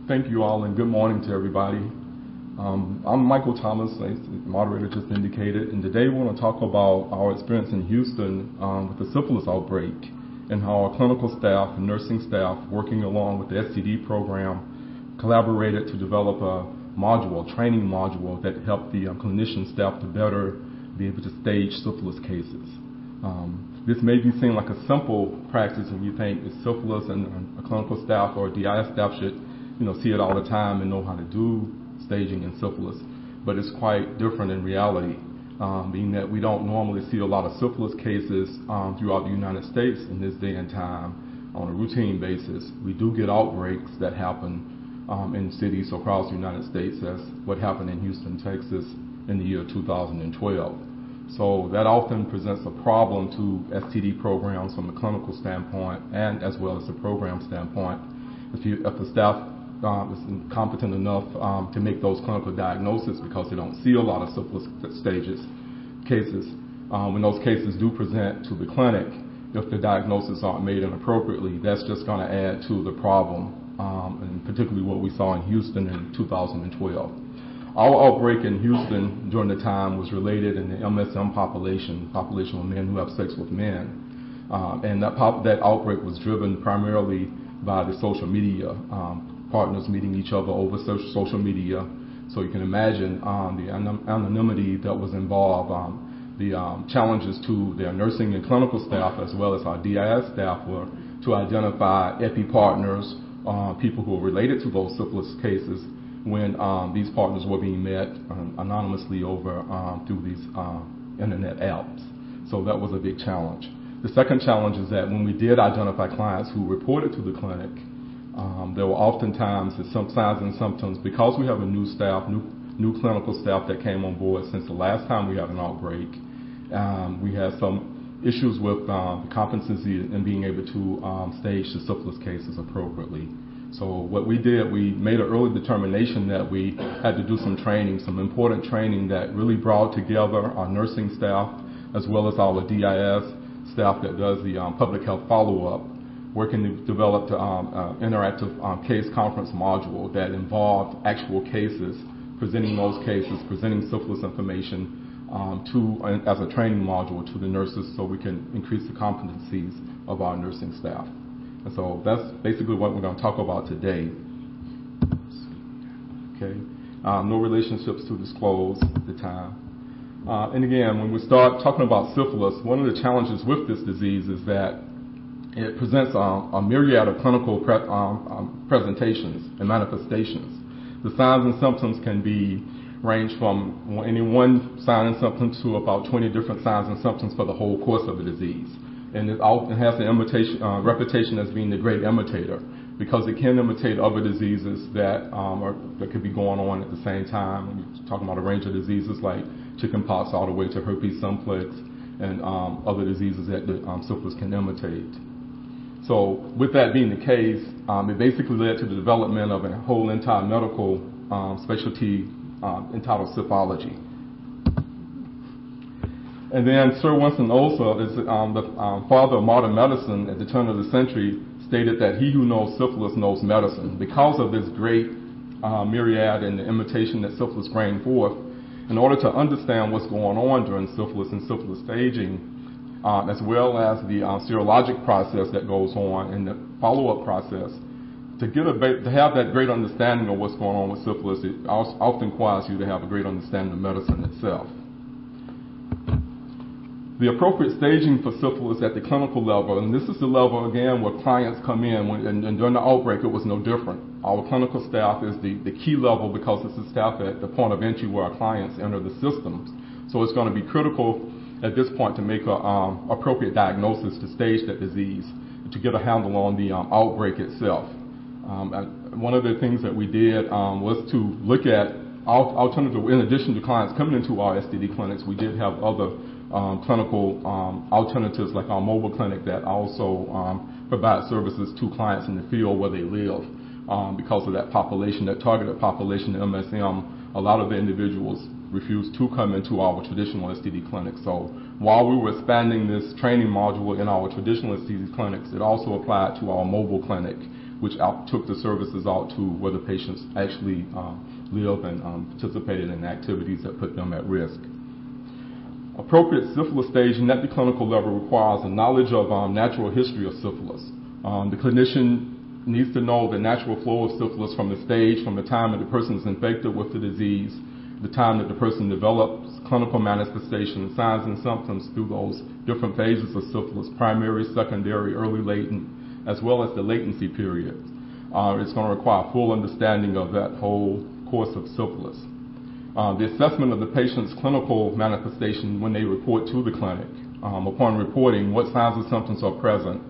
Thank you all, and good morning to everybody. I'm Michael Thomas, as the moderator just indicated, and today we want to talk about our experience in Houston with the syphilis outbreak and how our clinical staff and nursing staff, working along with the STD program, collaborated to develop a training module that helped the clinician staff to better be able to stage syphilis cases. This may be seen like a simple practice when you think it's syphilis and a clinical staff or a DIS staff should see it all the time and know how to do staging in syphilis, but it's quite different in reality, being that we don't normally see a lot of syphilis cases throughout the United States in this day and time on a routine basis. We do get outbreaks that happen in cities across the United States, as what happened in Houston, Texas in the year 2012. So that often presents a problem to STD programs from a clinical standpoint and as well as a program standpoint. If the staff is competent enough to make those clinical diagnoses, because they don't see a lot of syphilis cases, when those cases do present to the clinic, if the diagnoses aren't made inappropriately, that's just going to add to the problem, and particularly what we saw in Houston in 2012. Our outbreak in Houston during the time was related in the MSM population of men who have sex with men. And that outbreak was driven primarily by the social media, partners meeting each other over social media. So you can imagine the anonymity that was involved, the challenges to their nursing and clinical staff as well as our DIS staff were to identify epi partners, people who were related to those syphilis cases, when these partners were being met anonymously over through these internet apps. So that was a big challenge. The second challenge is that when we did identify clients who reported to the clinic, there were oftentimes some signs and symptoms. Because we have a new clinical staff that came on board since the last time we had an outbreak, we had some issues with the competency in being able to stage the syphilis cases appropriately. So what we did, we made an early determination that we had to do some training, some important training that really brought together our nursing staff as well as our DIS staff that does the public health follow-up, working to develop an interactive case conference module that involved actual cases, presenting those cases, presenting syphilis information as a training module to the nurses so we can increase the competencies of our nursing staff. And so that's basically what we're going to talk about today. Okay, no relationships to disclose at the time. And again, when we start talking about syphilis, one of the challenges with this disease is that it presents a myriad of clinical presentations and manifestations. The signs and symptoms can range from any one sign and symptom to about 20 different signs and symptoms for the whole course of the disease. And it often has the reputation as being the great imitator, because it can imitate other diseases that could be going on at the same time. We're talking about a range of diseases like chickenpox all the way to herpes simplex and other diseases that the syphilis can imitate. So with that being the case, it basically led to the development of a whole entire medical specialty entitled Syphology. And then Sir Winston Oldfield, the father of modern medicine at the turn of the century, stated that he who knows syphilis knows medicine. Because of this great myriad and the imitation that syphilis bring forth, in order to understand what's going on during syphilis and syphilis staging, as well as the serologic process that goes on and the follow-up process, to have that great understanding of what's going on with syphilis, it often requires you to have a great understanding of medicine itself. The appropriate staging for syphilis at the clinical level, and this is the level, again, where clients come in, and during the outbreak, it was no different. Our clinical staff is the key level because it's the staff at the point of entry where our clients enter the systems. So it's going to be critical at this point to make an appropriate diagnosis to stage that disease, to get a handle on the outbreak itself. One of the things that we did was to look at alternative, in addition to clients coming into our STD clinics, we did have other clinical alternatives like our mobile clinic that also provide services to clients in the field where they live. Because of that population, that targeted population, the MSM, a lot of the individuals refused to come into our traditional STD clinics. So while we were expanding this training module in our traditional STD clinics, it also applied to our mobile clinic which took the services out to where the patients actually live and participated in activities that put them at risk. Appropriate syphilis staging at the clinical level requires a knowledge of natural history of syphilis. The clinician needs to know the natural flow of syphilis from the stage, from the time that the person is infected with the disease, the time that the person develops clinical manifestations, signs and symptoms through those different phases of syphilis, primary, secondary, early latent, as well as the latency period. It's going to require full understanding of that whole course of syphilis. The assessment of the patient's clinical manifestation when they report to the clinic. Upon reporting, what signs and symptoms are present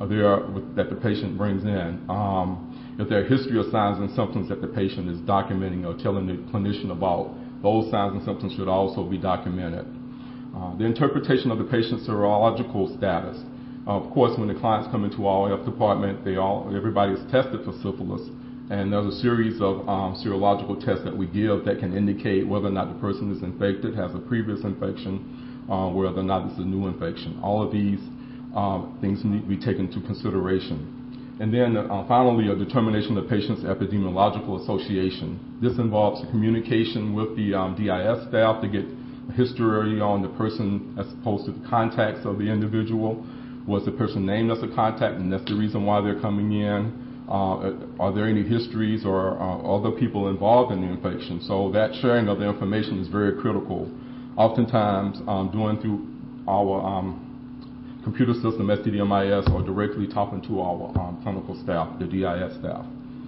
that the patient brings in. If there are history of signs and symptoms that the patient is documenting or telling the clinician about, those signs and symptoms should also be documented. The interpretation of the patient's serological status. Of course, when the clients come into our health department, everybody is tested for syphilis. And there's a series of serological tests that we give that can indicate whether or not the person is infected, has a previous infection, whether or not it's a new infection. All of these things need to be taken into consideration. And then finally, a determination of the patient's epidemiological association. This involves communication with the DIS staff to get a history on the person as opposed to the contacts of the individual. Was the person named as a contact, and that's the reason why they're coming in? Are there any histories or other people involved in the infection? So that sharing of the information is very critical. Oftentimes, doing through our computer system, STDMIS, or directly talking to our clinical staff, the DIS staff.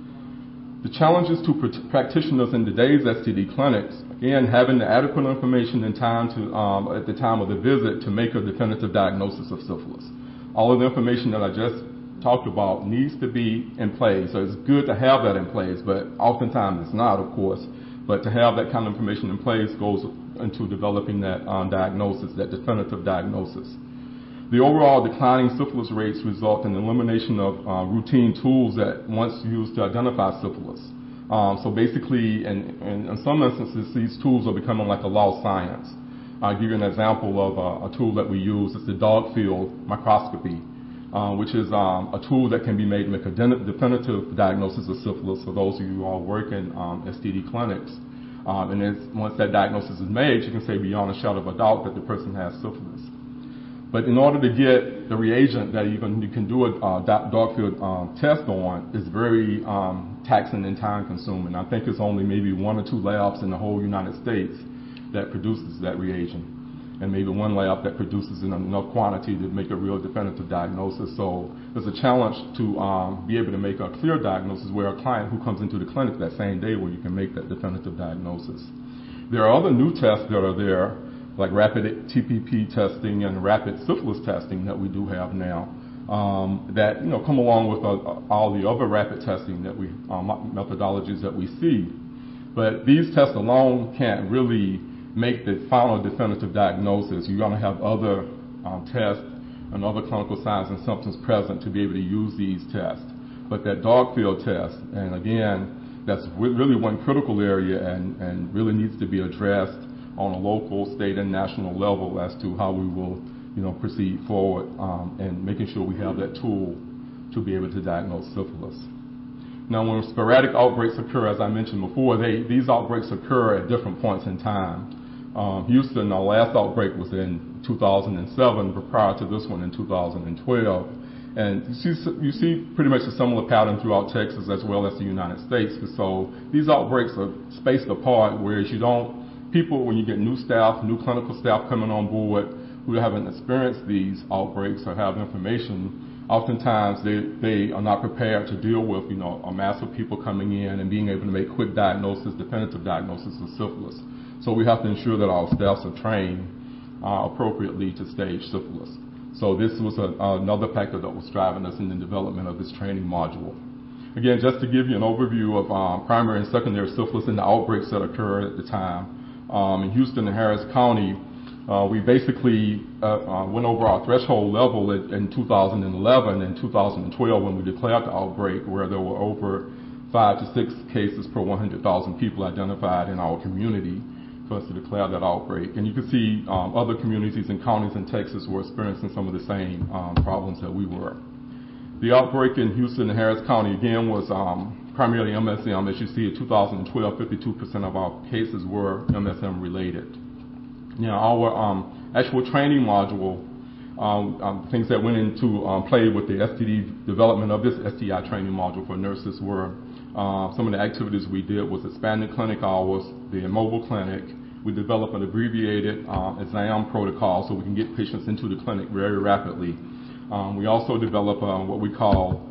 The challenges to practitioners in today's STD clinics, again, having the adequate information in time to, at the time of the visit to make a definitive diagnosis of syphilis. All of the information that I just talked about needs to be in place. So it's good to have that in place, but oftentimes it's not, of course. But to have that kind of information in place goes into developing that diagnosis, that definitive diagnosis. The overall declining syphilis rates result in the elimination of routine tools that once used to identify syphilis. So basically, in some instances, these tools are becoming like a lost science. I'll give you an example of a tool that we use. It's the dog field microscopy, which is a tool that can be made to make a definitive diagnosis of syphilis for those of you who all work in STD clinics. And once that diagnosis is made, you can say beyond a shadow of a doubt that the person has syphilis. But in order to get the reagent that you can do a dog field test on, is very taxing and time consuming. I think it's only maybe 1 or 2 labs in the whole United States that produces that reagent, and maybe 1 lab that produces in enough quantity to make a real definitive diagnosis. So there's a challenge to be able to make a clear diagnosis where a client who comes into the clinic that same day where you can make that definitive diagnosis. There are other new tests that are there, like rapid TPP testing and rapid syphilis testing that we do have now, that come along with all the other rapid testing that methodologies that we see. But these tests alone can't really make the final definitive diagnosis. You're going to have other tests and other clinical signs and symptoms present to be able to use these tests. But that dog field test, and again, that's really one critical area and really needs to be addressed on a local, state, and national level as to how we will, proceed forward and making sure we have that tool to be able to diagnose syphilis. Now, when sporadic outbreaks occur, as I mentioned before, these outbreaks occur at different points in time. Houston, our last outbreak was in 2007, but prior to this one in 2012. And you see pretty much a similar pattern throughout Texas as well as the United States. So these outbreaks are spaced apart, whereas people, when you get new staff, new clinical staff coming on board who haven't experienced these outbreaks or have information, oftentimes they are not prepared to deal with, a mass of people coming in and being able to make quick diagnosis, definitive diagnosis of syphilis. So we have to ensure that our staffs are trained appropriately to stage syphilis. So this was another factor that was driving us in the development of this training module. Again, just to give you an overview of primary and secondary syphilis and the outbreaks that occurred at the time. In Houston and Harris County, we basically went over our threshold level in 2011 and 2012 when we declared the outbreak, where there were over 5 to 6 cases per 100,000 people identified in our community for us to declare that outbreak. And you can see other communities and counties in Texas were experiencing some of the same problems that we were. The outbreak in Houston and Harris County, again, was primarily MSM. As you see, in 2012, 52% of our cases were MSM related. Now, our actual training module, things that went into play with the STD development of this STI training module for nurses were some of the activities we did was expanded clinic hours, the mobile clinic. We developed an abbreviated exam protocol so we can get patients into the clinic very rapidly. We also developed what we call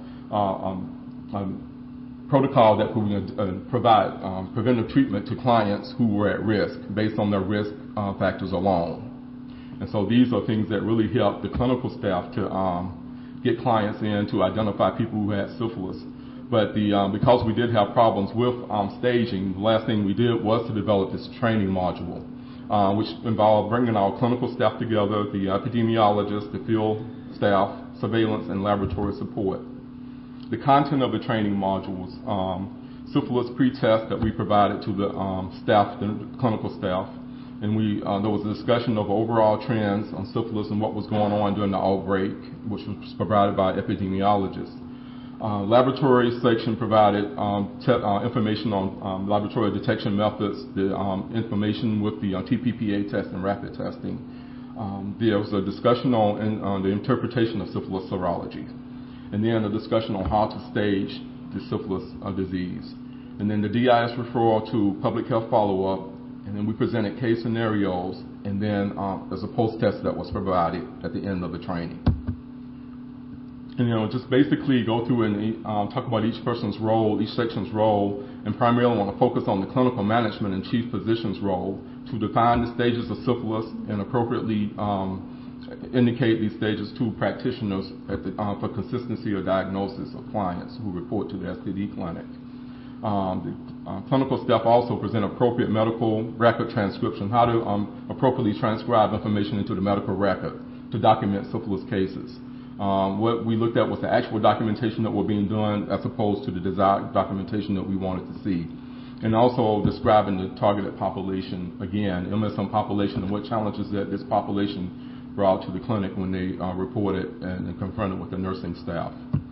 protocol that would provide preventive treatment to clients who were at risk based on their risk factors alone. And so these are things that really help the clinical staff to get clients in to identify people who had syphilis. But because we did have problems with staging, the last thing we did was to develop this training module, which involved bringing our clinical staff together, the epidemiologists, the field staff, surveillance, and laboratory support. The content of the training modules, syphilis pre-test that we provided to the staff, the clinical staff, and there was a discussion of overall trends on syphilis and what was going on during the outbreak, which was provided by epidemiologists. Laboratory section provided information on laboratory detection methods, the information with the TPPA test and rapid testing. There was a discussion on the interpretation of syphilis serology, and then a discussion on how to stage the syphilis disease. And then the DIS referral to public health follow-up, and then we presented case scenarios, and then there's a post-test that was provided at the end of the training. And, just basically go through and talk about each person's role, each section's role, and primarily want to focus on the clinical management and chief physician's role to define the stages of syphilis and appropriately indicate these stages to practitioners for consistency of diagnosis of clients who report to the STD clinic. The clinical staff also present appropriate medical record transcription, how to appropriately transcribe information into the medical record to document syphilis cases. What we looked at was the actual documentation that were being done as opposed to the desired documentation that we wanted to see. And also describing the targeted population, again, MSM population, and what challenges that this population brought to the clinic when they reported and confronted with the nursing staff.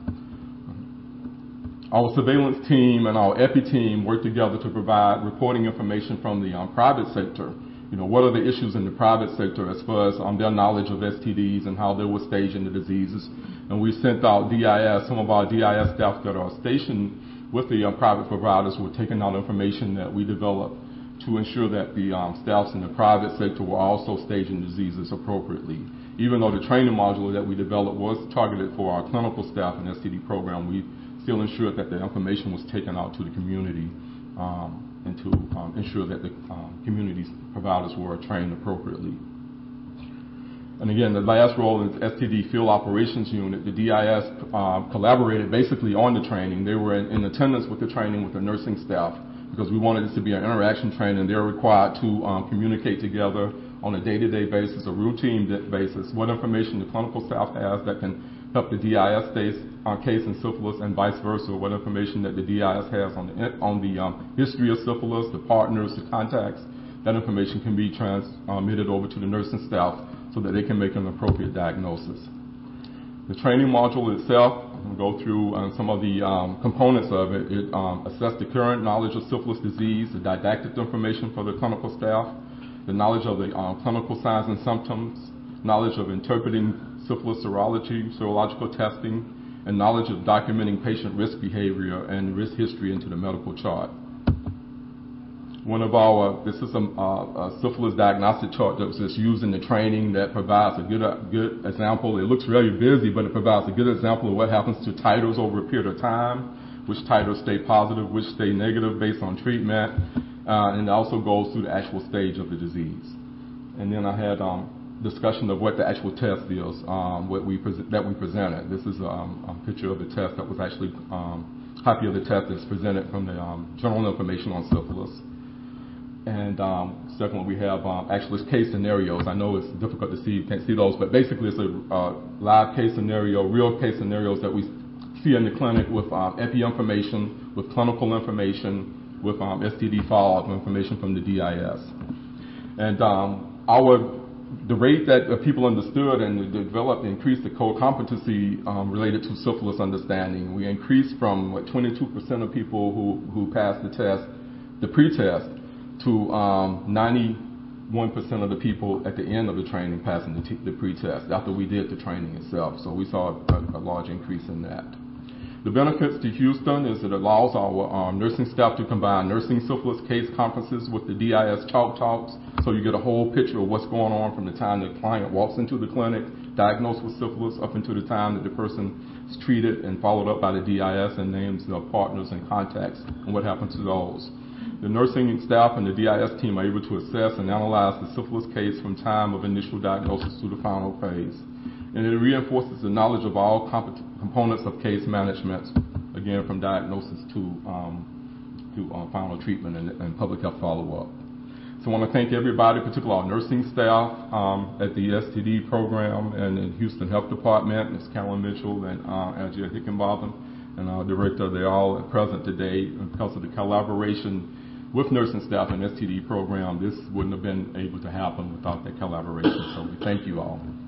Our surveillance team and our EPI team worked together to provide reporting information from the private sector. What are the issues in the private sector as far as their knowledge of STDs and how they were staging the diseases. And we sent out DIS, some of our DIS staff that are stationed with the private providers were taking out information that we developed to ensure that the staffs in the private sector were also staging diseases appropriately. Even though the training module that we developed was targeted for our clinical staff and STD program, we still ensured that the information was taken out to the community and to ensure that the community providers were trained appropriately. And again, the last role is STD Field Operations Unit. The DIS collaborated basically on the training. They were in attendance with the training with the nursing staff because we wanted this to be an interaction training. They're required to communicate together on a day-to-day basis, a routine basis, what information the clinical staff has that can help the DIS case in syphilis and vice versa, what information that the DIS has on the history of syphilis, the partners, the contacts. That information can be transmitted over to the nursing staff so that they can make an appropriate diagnosis. The training module itself, I'm going to go through some of the components of it. It assessed the current knowledge of syphilis disease, the didactic information for the clinical staff, the knowledge of the clinical signs and symptoms, knowledge of interpreting syphilis serology, serological testing, and knowledge of documenting patient risk behavior and risk history into the medical chart. This is a syphilis diagnostic chart that was just used in the training that provides a good example. It looks really busy, but it provides a good example of what happens to titers over a period of time, which titers stay positive, which stay negative based on treatment, and it also goes through the actual stage of the disease. And then I had discussion of what the actual test is, that we presented. This is a picture of the test that was actually copy of the test that's presented from the Journal Information on Syphilis. And second one, we have actual case scenarios. I know it's difficult to see, you can't see those, but basically it's a live case scenario, real case scenarios that we see in the clinic with EPI information, with clinical information, with STD follow-up information from the DIS. And our the rate that people understood and developed increased the core competency related to syphilis understanding. We increased from 22% of people who passed the test, the pre-test, to 91% of the people at the end of the training passing the pre-test after we did the training itself. So we saw a large increase in that. The benefits to Houston is it allows our nursing staff to combine nursing syphilis case conferences with the DIS Chalk Talks, so you get a whole picture of what's going on from the time the client walks into the clinic, diagnosed with syphilis, up until the time that the person is treated and followed up by the DIS, and names of partners and contacts and what happened to those. The nursing staff and the DIS team are able to assess and analyze the syphilis case from time of initial diagnosis to the final phase. And it reinforces the knowledge of all components of case management, again, from diagnosis to final treatment and public health follow-up. So I want to thank everybody, particularly our nursing staff at the STD program and in Houston Health Department, Ms. Carolyn Mitchell and Angela Hickenbotham, and our director. They're all present today. And because of the collaboration with nursing staff and STD program, this wouldn't have been able to happen without that collaboration. So we thank you all.